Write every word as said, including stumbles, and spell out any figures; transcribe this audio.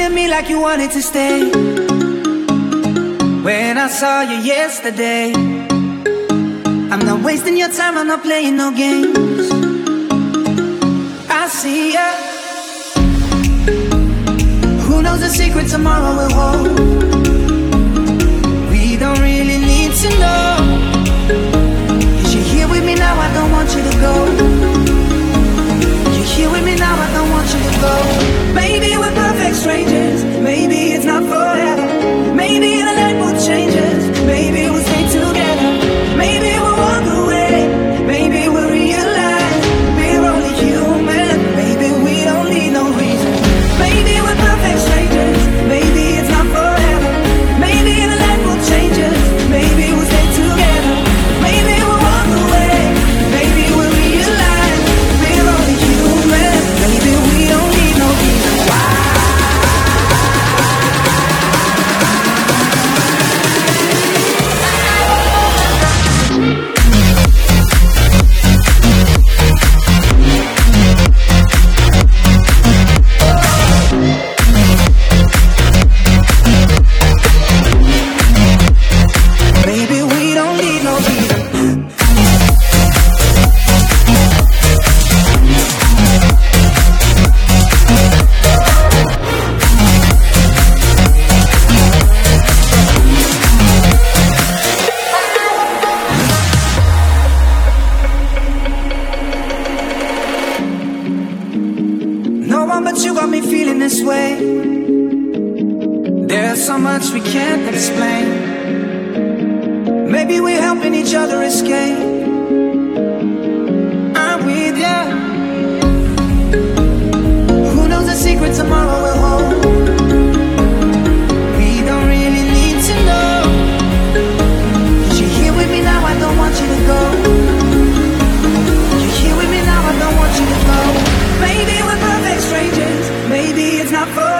at me like you wanted to stay. When I saw you yesterday, I'm not wasting your time, I'm not playing no games. I see ya. Who knows the secret tomorrow will hold? We don't really need to know. Cause you're here with me now, I don't want you to go. You're here with me now, I don't want you to go. Maybe we're perfect strangers, maybe it's not forever. Maybe the night will change us, maybe we'll stay together. Maybe we'll walk away, maybe we'll realize we're only human. Maybe we don't need no reason. Maybe we're perfect strangers, maybe it's not forever. Maybe the night will change us, maybe we'll stay together. Maybe we'll walk away, maybe we'll realize we're only human. Maybe we don't need no reason why. Maybe we don't need no reason. No one but you got me feeling this way. There's so much we can't explain. Maybe we're helping each other escape. I'm with ya. Who knows the secret tomorrow will hold? We don't really need to know. Cause you're here with me now, I don't want you to go. You're here with me now, I don't want you to go. Maybe we're perfect strangers, maybe it's not for